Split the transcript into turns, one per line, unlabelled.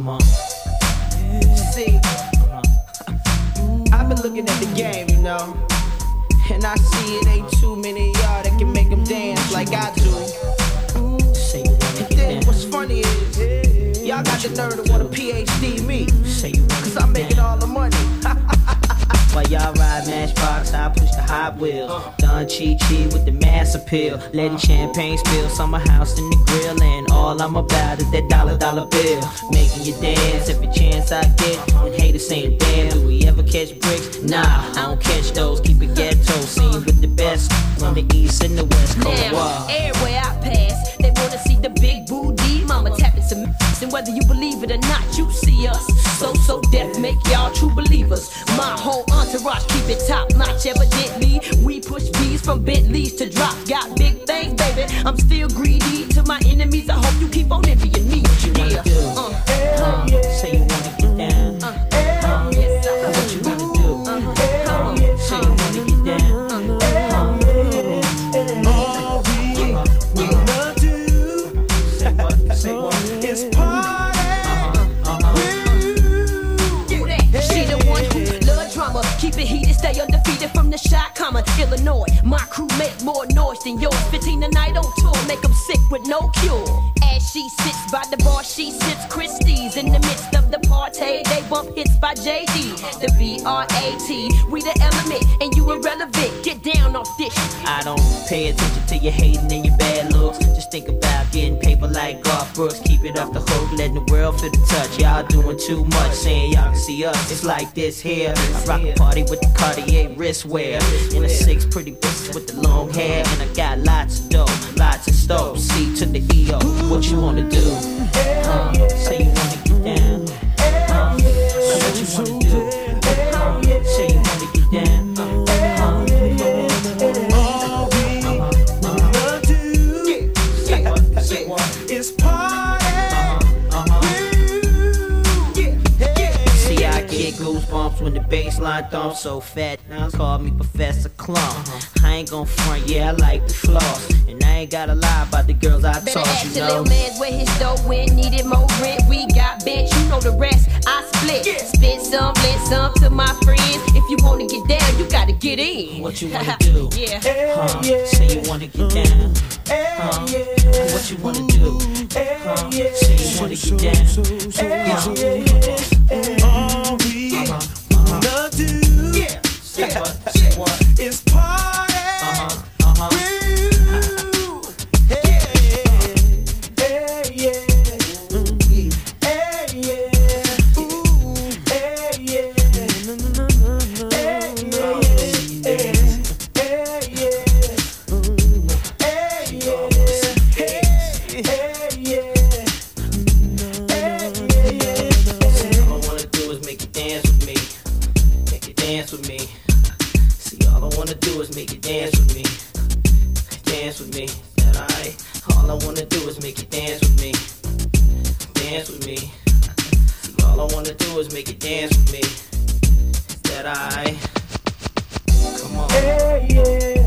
Come on.
See, I've been looking at the game, you know, and I see it ain't too many of y'all that can make them dance like I do.
Say you wanna
And
get
then
down.
what's funny is, y'all got the nerve to want a PhD me,
Say you wanna
cause
get
I'm making
down.
all the money.
While y'all ride Matchbox, I push the Hot Wheels. Done Chi-Chi with the mass appeal. Letting champagne spill, summer house in the grill. And all I'm about is that dollar bill. Making you dance every chance I get. And haters saying, damn, do we ever catch bricks? Nah, I don't catch those, keep it ghetto. Seen with the best on the east and the west coast.
Now,
Wow.
everywhere I pass, they wanna see the big booty. Mama tapping some ass, and whether you believe it or not, you see us. So deaf make y'all true believers. My whole entourage keep it top notch. Evidently, we push B's from Bentleys to drop. Got big things, baby. I'm still greedy. To my enemies, I hope you keep on envying me.
What you wanna do? Say you wanna get down.
Yes, I
What you wanna do? Say you wanna get down.
All we wanna do
Say what?
is party.
She the one who love drama, keep it heated, stay undefeated from the shot, comma, Illinois. My crew make more noise than yours. 15 a night on tour, make them sick with no cure. As she sits by the bar, she sips Christie's. In the midst of the party, they bump hits by JD. The B-R-A-T, we the element, and you irrelevant. Get down off this.
I don't pay attention to your hating and your bad looks. Just think about getting paper like Garth Brooks. Keep it off the hook, letting the world feel the touch. Y'all doing too much, saying y'all can see us. It's like this here. I rock a party with the Cartier wristwear. And a 6 pretty bitches with the long hair. And I got lots of dough, lots of stove. C to the EO, what you wanna do? Say you wanna get down. What you wanna do? Say you wanna get down.
All we wanna do is party.
See, I get goosebumps when the baseline thumps so fat. Now call me Professor Clump. I ain't gon' front, yeah, I like the floss. And I ain't gotta lie about the girls I
Better
toss,
ask
you
your
know.
little man's where his dough went, needed more rent. We got bench, you know the rest. I split, spend some, lend some to my friends. If you wanna get down, you gotta get in.
What you wanna do?
Yeah.
Say you wanna get down. What you wanna do? Say you wanna get down.
All we wanna do is party.
All I wanna do is make you dance with me. Make you dance with me. See, all I wanna do is make you dance with me. Dance with me. Is that alright? All I wanna do is make you dance with me. Dance with me. See, all I wanna do is make you dance with me. Is that alright? Come on.
Yeah.